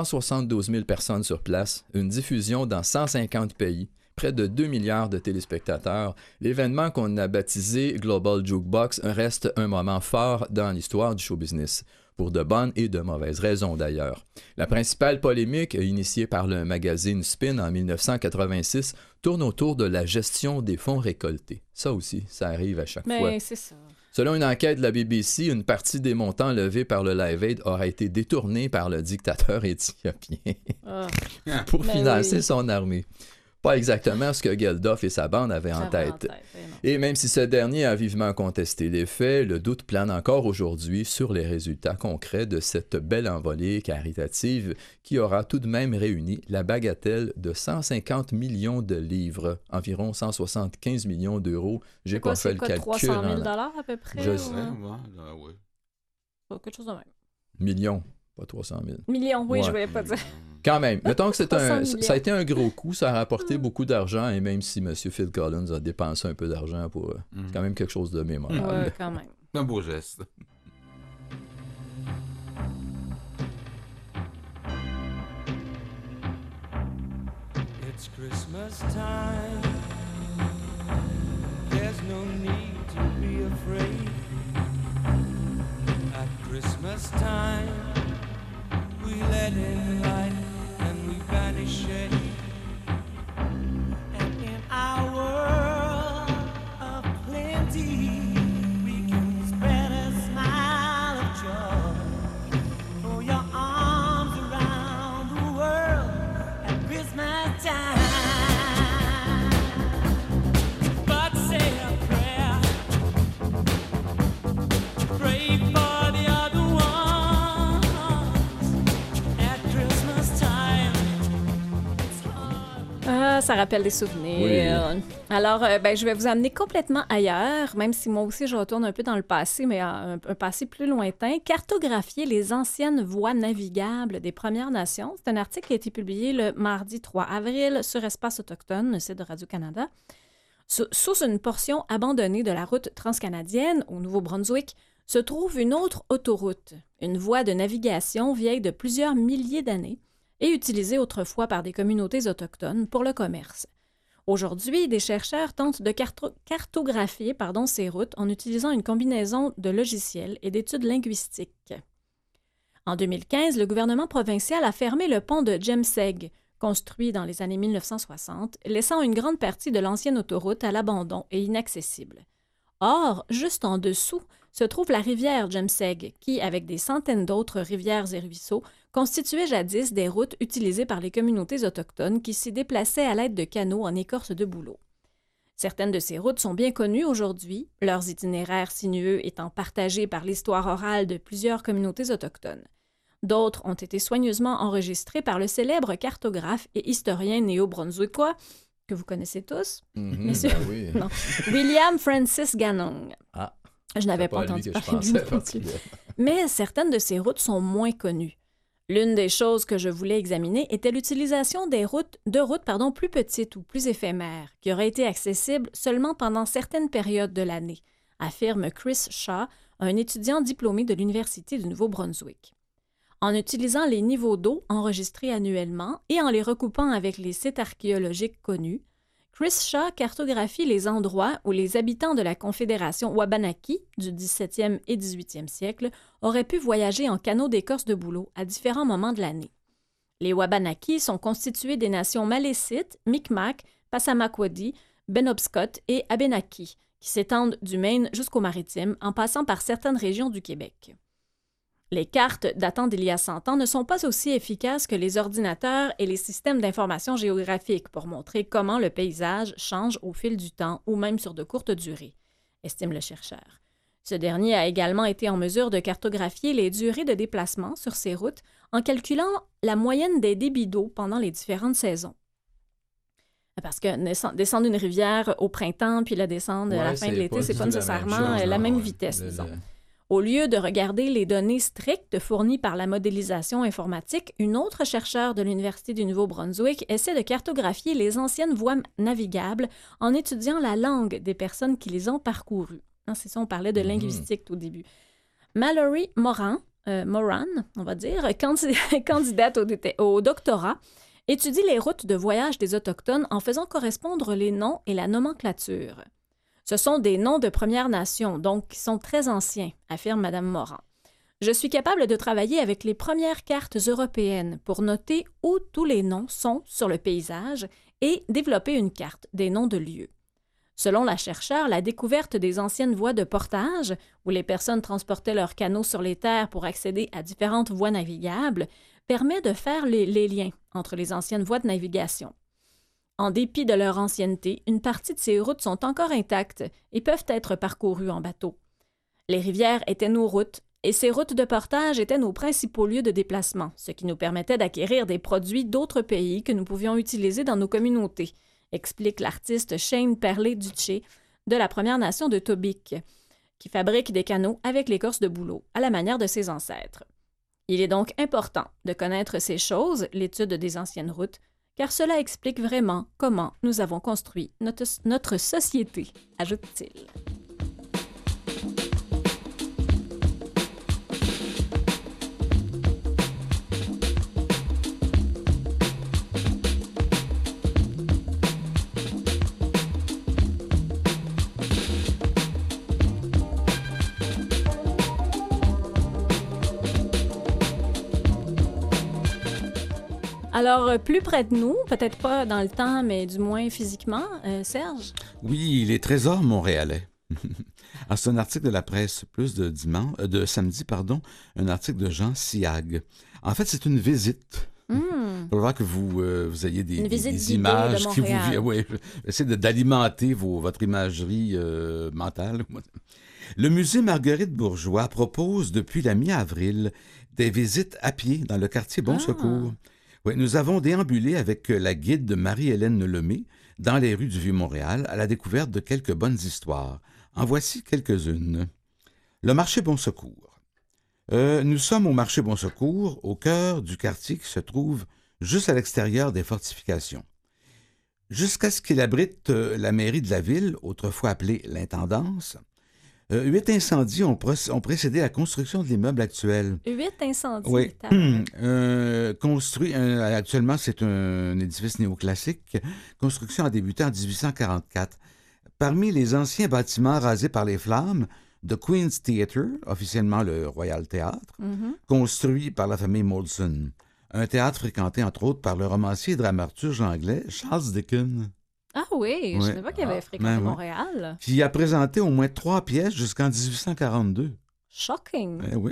172 000 personnes sur place, une diffusion dans 150 pays, près de 2 milliards de téléspectateurs. L'événement qu'on a baptisé Global Jukebox reste un moment fort dans l'histoire du show business, pour de bonnes et de mauvaises raisons d'ailleurs. La principale polémique, initiée par le magazine Spin en 1986, tourne autour de la gestion des fonds récoltés. Ça aussi, ça arrive à chaque fois. Mais c'est ça. Selon une enquête de la BBC, une partie des montants levés par le Live Aid aura été détournée par le dictateur éthiopien Ah. pour Ben financer oui. son armée. Pas exactement ce que Geldof et sa bande avaient en tête. Et même si ce dernier a vivement contesté les faits, le doute plane encore aujourd'hui sur les résultats concrets de cette belle envolée caritative qui aura tout de même réuni la bagatelle de 150 millions de livres, environ 175 millions d'euros. J'ai pas fait le calcul. 300 000 $ à peu près? Je ou, sais. Quelque chose de même. Millions, pas 300 000. Millions, oui, Ouais. je voulais pas dire. Quand même, mettons que 300 millions. ça a été un gros coup, ça a rapporté beaucoup d'argent, et même si M. Phil Collins a dépensé un peu d'argent pour... c'est quand même quelque chose de mémorable. Ouais, quand même. Un beau geste. It's Christmas time. There's no need to be afraid. At Christmas time, we let in light and we banish shade. And in our world of plenty, we can spread a smile of joy. Throw your arms around the world at Christmas time. But say a prayer. Pray for the other ones at Christmas time. Ah, ça rappelle des souvenirs. Oui. Alors, ben, je vais vous amener complètement ailleurs, même si moi aussi je retourne un peu dans le passé, mais un passé plus lointain. Cartographier les anciennes voies navigables des Premières Nations. C'est un article qui a été publié le mardi 3 avril sur Espace Autochtone, le site de Radio-Canada. Sous une portion abandonnée de la route transcanadienne au Nouveau-Brunswick se trouve une autre autoroute, une voie de navigation vieille de plusieurs milliers d'années et utilisée autrefois par des communautés autochtones pour le commerce. Aujourd'hui, des chercheurs tentent de cartographier ces routes en utilisant une combinaison de logiciels et d'études linguistiques. En 2015, le gouvernement provincial a fermé le pont de Jemseg, construit dans les années 1960, laissant une grande partie de l'ancienne autoroute à l'abandon et inaccessible. Or, juste en dessous, se trouve la rivière Jemseg, qui, avec des centaines d'autres rivières et ruisseaux, constituait jadis des routes utilisées par les communautés autochtones qui s'y déplaçaient à l'aide de canaux en écorce de bouleau. Certaines de ces routes sont bien connues aujourd'hui, leurs itinéraires sinueux étant partagés par l'histoire orale de plusieurs communautés autochtones. D'autres ont été soigneusement enregistrés par le célèbre cartographe et historien néo-brunswickois, que vous connaissez tous, messieurs. Ben oui. Non. William Francis Ganong. Ah, Je n'avais c'est pas à lui entendu que je parler de lui pensais non plus. particulièrement. Mais certaines de ces routes sont moins connues. L'une des choses que je voulais examiner était l'utilisation de routes plus petites ou plus éphémères, qui auraient été accessibles seulement pendant certaines périodes de l'année, affirme Chris Shaw, un étudiant diplômé de l'Université du Nouveau-Brunswick. En utilisant les niveaux d'eau enregistrés annuellement et en les recoupant avec les sites archéologiques connus, Chris Shaw cartographie les endroits où les habitants de la Confédération Wabanaki du 17e et 18e siècle auraient pu voyager en canot d'écorce de bouleau à différents moments de l'année. Les Wabanaki sont constitués des nations malécites, Micmac, Passamaquoddy, Penobscot et Abénaquis, qui s'étendent du Maine jusqu'aux Maritimes en passant par certaines régions du Québec. Les cartes datant d'il y a 100 ans ne sont pas aussi efficaces que les ordinateurs et les systèmes d'information géographique pour montrer comment le paysage change au fil du temps ou même sur de courtes durées, estime le chercheur. Ce dernier a également été en mesure de cartographier les durées de déplacement sur ces routes en calculant la moyenne des débits d'eau pendant les différentes saisons. Parce que descendre une rivière au printemps puis la descendre à la fin de l'été, c'est pas nécessairement la même vitesse, disons. Au lieu de regarder les données strictes fournies par la modélisation informatique, une autre chercheure de l'Université du Nouveau-Brunswick essaie de cartographier les anciennes voies navigables en étudiant la langue des personnes qui les ont parcourues. C'est ça, on parlait de linguistique au début. Mallory Moran, on va dire, candidate au doctorat, étudie les routes de voyage des Autochtones en faisant correspondre les noms et la nomenclature. Ce sont des noms de Premières Nations, donc qui sont très anciens, affirme Mme Moran. Je suis capable de travailler avec les premières cartes européennes pour noter où tous les noms sont sur le paysage et développer une carte des noms de lieux. Selon la chercheure, la découverte des anciennes voies de portage, où les personnes transportaient leurs canots sur les terres pour accéder à différentes voies navigables, permet de faire les liens entre les anciennes voies de navigation. En dépit de leur ancienneté, une partie de ces routes sont encore intactes et peuvent être parcourues en bateau. Les rivières étaient nos routes, et ces routes de portage étaient nos principaux lieux de déplacement, ce qui nous permettait d'acquérir des produits d'autres pays que nous pouvions utiliser dans nos communautés, explique l'artiste Shane Perley-Duché de la Première Nation de Tobique, qui fabrique des canots avec l'écorce de bouleau, à la manière de ses ancêtres. Il est donc important de connaître ces choses, l'étude des anciennes routes, car cela explique vraiment comment nous avons construit notre société, ajoute-t-il. Alors, plus près de nous, peut-être pas dans le temps, mais du moins physiquement, Serge? Oui, les trésors montréalais. C'est un article de la presse plus de samedi, un article de Jean Siag. En fait, c'est une visite. Pour voir que vous ayez des images de qui Montréal. vous... Oui, essayez d'alimenter votre imagerie mentale. Le musée Marguerite Bourgeois propose depuis la mi-avril des visites à pied dans le quartier Bon-Secours. Oui, nous avons déambulé avec la guide de Marie-Hélène Lemay dans les rues du Vieux-Montréal à la découverte de quelques bonnes histoires. En voici quelques-unes. Le marché Bon-Secours. Nous sommes au marché Bon-Secours, au cœur du quartier qui se trouve juste à l'extérieur des fortifications. Jusqu'à ce qu'il abrite la mairie de la ville, autrefois appelée l'Intendance, 8 incendies ont précédé la construction de l'immeuble actuel. 8 incendies? Oui. Construit, actuellement, c'est un édifice néoclassique. Construction a débuté en 1844. Parmi les anciens bâtiments rasés par les flammes, The Queen's Theatre, officiellement le Royal Theatre, construit par la famille Molson. Un théâtre fréquenté, entre autres, par le romancier et dramaturge anglais Charles Dickens. Ah oui, je ne savais pas qu'il avait fréquenté Montréal. Qui a présenté au moins 3 pièces jusqu'en 1842. Shocking. Oui.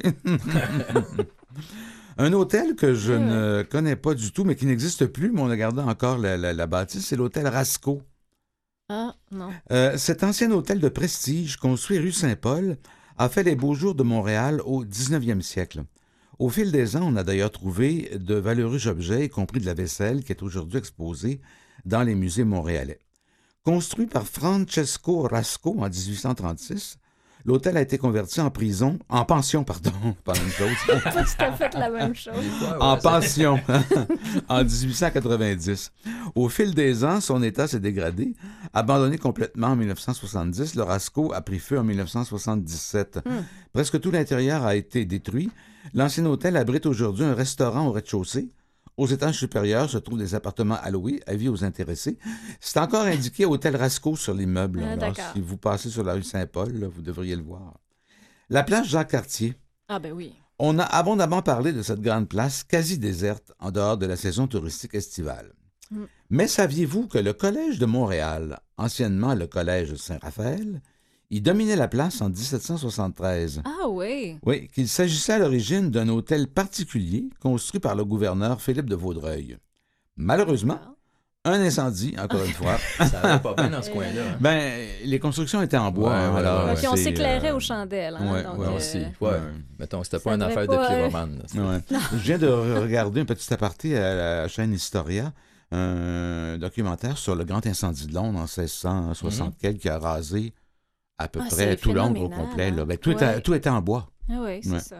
Un hôtel que je ne connais pas du tout, mais qui n'existe plus, mais on a gardé encore la bâtisse, c'est l'hôtel Rasco. Ah, non. Cet ancien hôtel de prestige, construit rue Saint-Paul, a fait les beaux jours de Montréal au 19e siècle. Au fil des ans, on a d'ailleurs trouvé de valeureux objets, y compris de la vaisselle, qui est aujourd'hui exposée dans les musées montréalais. Construit par Francesco Rasco en 1836, l'hôtel a été converti en pension, pas la même chose. Pas tout à fait la même chose. En pension, en 1890. Au fil des ans, son état s'est dégradé. Abandonné complètement en 1970, le Rasco a pris feu en 1977. Presque tout l'intérieur a été détruit. L'ancien hôtel abrite aujourd'hui un restaurant au rez-de-chaussée. Aux étages supérieurs se trouvent des appartements à louer, avis aux intéressés. C'est encore indiqué Hôtel Rasco sur l'immeuble. Alors, si vous passez sur la rue Saint-Paul, là, vous devriez le voir. La place Jacques-Cartier. Ah ben oui. On a abondamment parlé de cette grande place quasi déserte en dehors de la saison touristique estivale. Mais saviez-vous que le Collège de Montréal, anciennement le Collège Saint-Raphaël, y dominait la place en 1773? Ah oui. Oui, qu'il s'agissait à l'origine d'un hôtel particulier construit par le gouverneur Philippe de Vaudreuil. Malheureusement, un incendie, encore une fois. Ça allait pas bien dans ce coin-là. Hein. Ben, les constructions étaient en bois. Ouais, alors, OK, on s'éclairait aux chandelles. Hein, ouais, donc, ouais, Aussi. Ouais. Mettons, c'était pas ça une devait affaire pas, de pyromane. Ouais. Je viens de regarder un petit aparté à la chaîne Historia, un documentaire sur le grand incendie de Londres en 1660 qui a rasé à peu près c'est tout Londres au phénoménal, complet. Là. hein? Ben, tout était en bois. Ah oui, c'est Ouais. ça.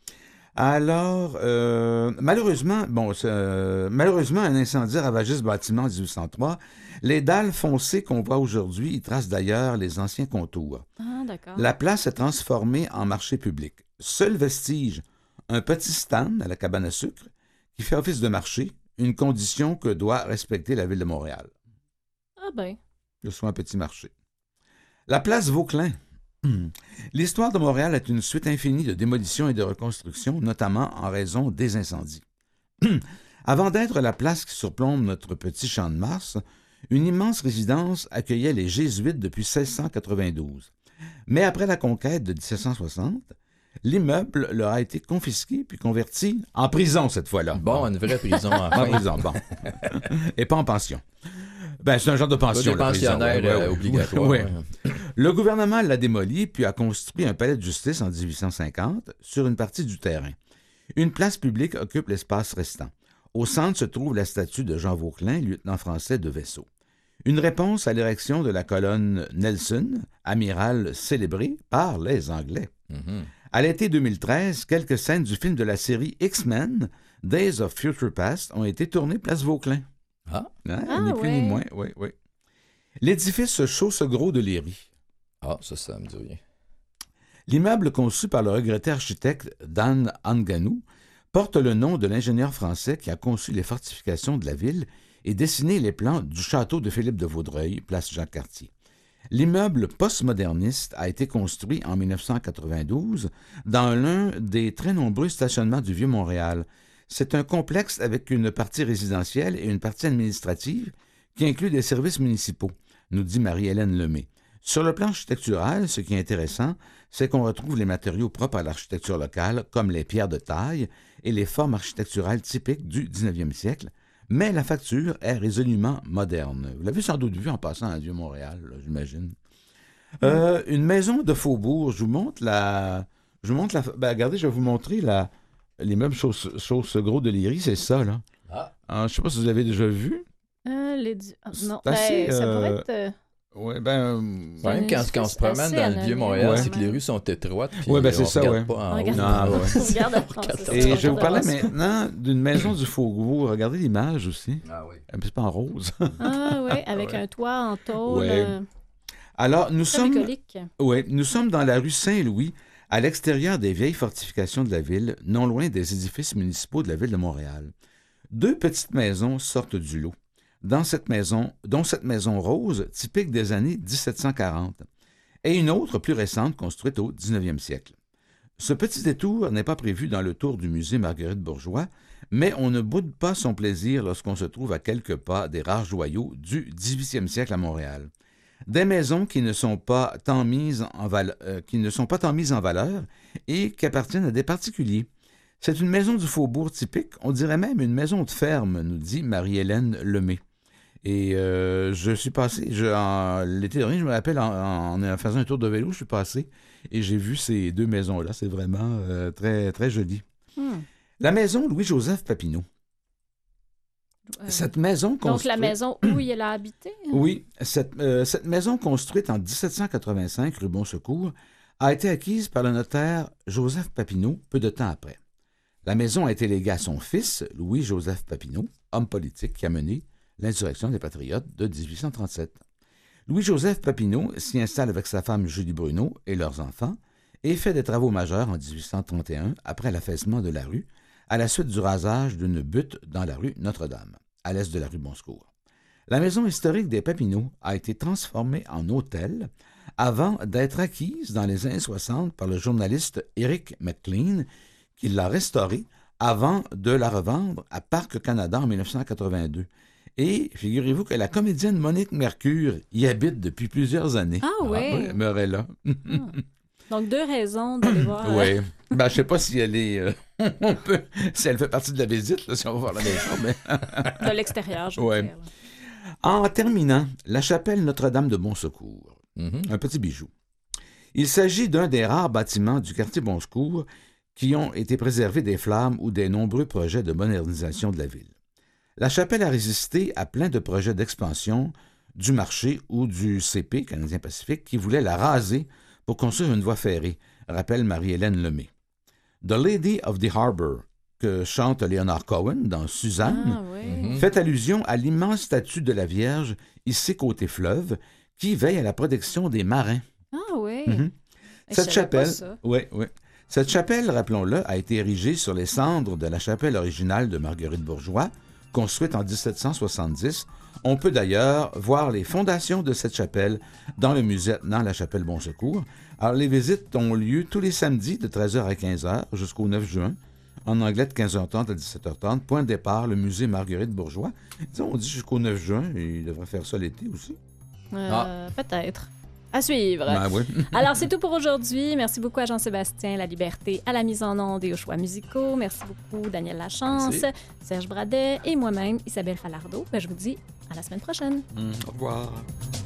Alors, malheureusement, un incendie a ravagé ce bâtiment en 1803. Les dalles foncées qu'on voit aujourd'hui y tracent d'ailleurs les anciens contours. Ah, d'accord. La place est transformée en marché public. Seul vestige, un petit stand à la cabane à sucre qui fait office de marché, une condition que doit respecter la ville de Montréal. Ah ben. Que ce soit un petit marché. La place Vauquelin. L'histoire de Montréal est une suite infinie de démolitions et de reconstructions, notamment en raison des incendies. Avant d'être la place qui surplombe notre petit champ de Mars, une immense résidence accueillait les Jésuites depuis 1692. Mais après la conquête de 1760, l'immeuble leur a été confisqué puis converti en prison cette fois-là. Bon, une vraie prison En enfin. prison, bon. Et pas en pension. Ben, c'est un genre de pension. Des la prison. pensionnaires Ouais, obligatoires. ouais. Le gouvernement l'a démoli puis a construit un palais de justice en 1850 sur une partie du terrain. Une place publique occupe l'espace restant. Au centre se trouve la statue de Jean Vauquelin, lieutenant français de vaisseau. Une réponse à l'érection de la colonne Nelson, amiral célébré par les Anglais. À l'été 2013, quelques scènes du film de la série X-Men, Days of Future Past, ont été tournées place Vauquelin. Ah. Hein? Ah, Ni plus ouais. ni moins, oui, oui. L'édifice Chaussegros de Léry. Ah, ça me dit rien. L'immeuble conçu par le regretté architecte Dan Anganou porte le nom de l'ingénieur français qui a conçu les fortifications de la ville et dessiné les plans du château de Philippe de Vaudreuil, place Jacques-Cartier. L'immeuble postmoderniste a été construit en 1992 dans l'un des très nombreux stationnements du Vieux-Montréal. C'est un complexe avec une partie résidentielle et une partie administrative qui inclut des services municipaux, nous dit Marie-Hélène Lemay. Sur le plan architectural, ce qui est intéressant, c'est qu'on retrouve les matériaux propres à l'architecture locale, comme les pierres de taille et les formes architecturales typiques du 19e siècle, mais la facture est résolument moderne. Vous l'avez sans doute vu en passant à Vieux-Montréal, là, j'imagine. Une maison de faubourg, je vous montre la... Ben, regardez, je vais vous montrer l'immeuble Chaussegros de Léry, c'est ça, là. Je ne sais pas si vous l'avez déjà vu. Non, C'est assez, ça pourrait être... Oui, ben... Quand même, quand on se promène assez dans le anonyme. Vieux-Montréal, Ouais. c'est que les rues sont étroites. Puis Ouais, ben, c'est on ça, regarde ouais. pas en On haut. regarde Ah, ouais. on regarde à France. Et je vais vous parler maintenant d'une maison du faubourg. Regardez l'image aussi. Ah oui. C'est pas en rose. Ah oui, avec un toit en tôle. Ouais. Alors, nous Très sommes bucolique. dans la rue Saint-Louis, à l'extérieur des vieilles fortifications de la ville, non loin des édifices municipaux de la ville de Montréal. Deux petites maisons sortent du lot, dont cette maison rose, typique des années 1740, et une autre plus récente construite au 19e siècle. Ce petit détour n'est pas prévu dans le tour du musée Marguerite-Bourgeois, mais on ne boude pas son plaisir lorsqu'on se trouve à quelques pas des rares joyaux du 18e siècle à Montréal. Des maisons qui ne sont pas tant mises en valeur et qui appartiennent à des particuliers. C'est une maison du faubourg typique, on dirait même une maison de ferme, nous dit Marie-Hélène Lemay. Et je suis passé, l'été dernier, je me rappelle, en faisant un tour de vélo, je suis passé et j'ai vu ces deux maisons-là. C'est vraiment très, très joli. La maison Louis-Joseph Papineau. Cette maison construite... Donc, la maison où il a habité? Oui, cette maison construite en 1785, rue Bonsecours, a été acquise par le notaire Joseph Papineau peu de temps après. La maison a été léguée à son fils, Louis-Joseph Papineau, homme politique qui a mené l'insurrection des Patriotes de 1837. Louis-Joseph Papineau s'y installe avec sa femme Julie Bruneau et leurs enfants et fait des travaux majeurs en 1831 après l'affaissement de la rue, à la suite du rasage d'une butte dans la rue Notre-Dame, à l'est de la rue Bonsecours. La maison historique des Papineau a été transformée en hôtel avant d'être acquise dans les années 60 par le journaliste Eric McLean, qui l'a restaurée avant de la revendre à Parc Canada en 1982. Et figurez-vous que la comédienne Monique Mercure y habite depuis plusieurs années. Ah oui? Elle meurt là. Donc, 2 raisons d'aller voir. Oui. Ben, je sais pas si elle est... si elle fait partie de la visite, là, si on va voir la maison, mais... De l'extérieur, je veux Ouais. dire. En terminant, la chapelle Notre-Dame de Bonsecours. Un petit bijou. Il s'agit d'un des rares bâtiments du quartier Bonsecours qui ont été préservés des flammes ou des nombreux projets de modernisation de la ville. La chapelle a résisté à plein de projets d'expansion du marché ou du CP, Canadien Pacifique, qui voulait la raser pour construire une voie ferrée, rappelle Marie-Hélène Lemay. The Lady of the Harbour, que chante Leonard Cohen dans Suzanne, Ah oui. fait allusion à l'immense statue de la Vierge, ici côté fleuve, qui veille à la protection des marins. Ah oui. Mhm. Je Cette savais pas chapelle, ça. oui. Cette chapelle, rappelons-le, a été érigée sur les cendres de la chapelle originale de Marguerite Bourgeois, construite en 1770. On peut d'ailleurs voir les fondations de cette chapelle dans le musée attenant la chapelle Bonsecours. Alors, les visites ont lieu tous les samedis de 13h à 15h jusqu'au 9 juin. En anglais, de 15h30 à 17h30. Point de départ, le musée Marguerite Bourgeois. Disons, on dit jusqu'au 9 juin, et il devrait faire ça l'été aussi. Peut-être. À suivre. Ben oui. Alors, c'est tout pour aujourd'hui. Merci beaucoup à Jean-Sébastien La Liberté, à la mise en onde et aux choix musicaux. Merci beaucoup, Daniel Lachance, Merci. Serge Bradet et moi-même, Isabelle Falardeau. Ben, je vous dis à la semaine prochaine. Au revoir.